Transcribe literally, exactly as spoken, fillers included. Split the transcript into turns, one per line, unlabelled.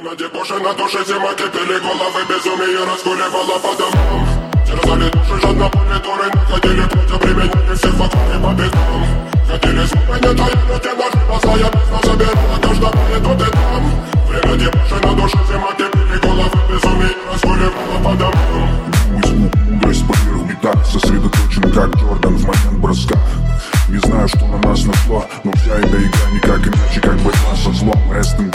На дебоше, на душе зима, кипели головы, безумие разгуливало по домам. Терзали души, жадно политуры, находили путь, применили всех вокруг и по бедам. Хотели звука, не таяли, те нажима, злая песня забирала каждого и тут и там. Время дебоше, на душе зима, кипели головы, безумие разгуливало по домам.
Мой звук, мудрость поверх бита, сосредоточен как Джордан в момент броска. Не знаю, что на нас нашло, но вся эта игра никак иначе, как борьба со злом. Rest in